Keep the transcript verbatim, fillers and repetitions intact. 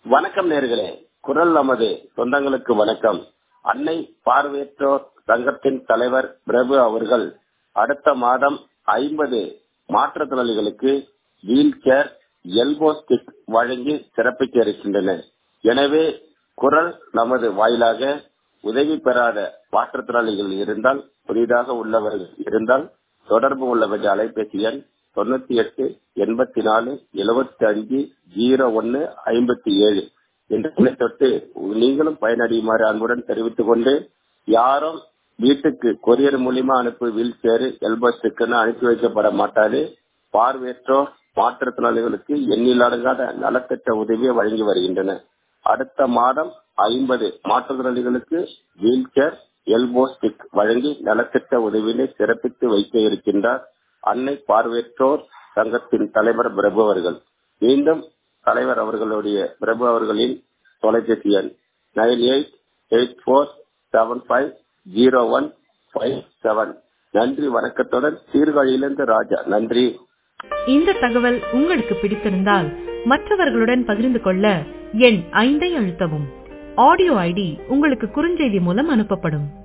வணக்கம் நேர்களே, குரல் நமது சொந்தங்களுக்கு வணக்கம். அன்னை பார்வையற்றோர் சங்கத்தின் தலைவர் பிரபு அவர்கள் அடுத்த மாதம் ஐம்பது மாற்றுத்திறனாளிகளுக்கு வீல் சேர், எல்போ ஸ்டிக் வழங்கி சிறப்பிக்க இருக்கின்றனர். எனவே குரல் நமது வாயிலாக உதவி பெறாத மாற்றுத்திறனாளிகள் இருந்தால், புதிதாக உள்ளவர்கள் இருந்தால் தொடர்பு கொள்ள வேண்டிய அலைபேசி எண் தொண்ணூத்தி எட்டு எண்பத்தி நாலு எழுபத்தி அஞ்சு ஜீரோ ஒன்னு ஐம்பத்தி ஏழு என்று தொட்டு நீங்களும் பயனடையுமாறு அன்புடன் தெரிவித்துக் கொண்டு, யாரும் வீட்டுக்கு கொரியர் மூலியமா அனுப்பி வீல் சேர், எல்போ ஸ்டிக்னு அனுப்பி வைக்கப்பட மாட்டாது. பார்வையற்றோர் மாற்றுத்திறனாளிகளுக்கு எண்ணிலடங்காத நலத்திட்ட உதவியை வழங்கி வருகின்றனர். அடுத்த மாதம் ஐம்பது மாற்றுத்திறனாளிகளுக்கு வீல் சேர், எல்போ ஸ்டிக் வழங்கி நலத்திட்ட உதவியினை சிறப்பித்து வைக்க இருக்கின்றார் அன்னை பார்வையற்றோர் சங்கத்தின் தலைவர் பிரபு அவர்கள். மீண்டும் தலைவர் அவர்களுடைய பிரபு அவர்களின் தொலைபேசி எண் nine eight eight four seven five zero one five seven. நன்றி, வணக்கத்துடன் சீர்காழியிலிருந்து ராஜா. நன்றி. இந்த தகவல் உங்களுக்கு பிடித்திருந்தால் மற்றவர்களுடன் பகிர்ந்து கொள்ள எண் ஐந்தை அழுத்தவும். ஆடியோ ஐடி உங்களுக்கு குறுஞ்செய்தி மூலம் அனுப்பப்படும்.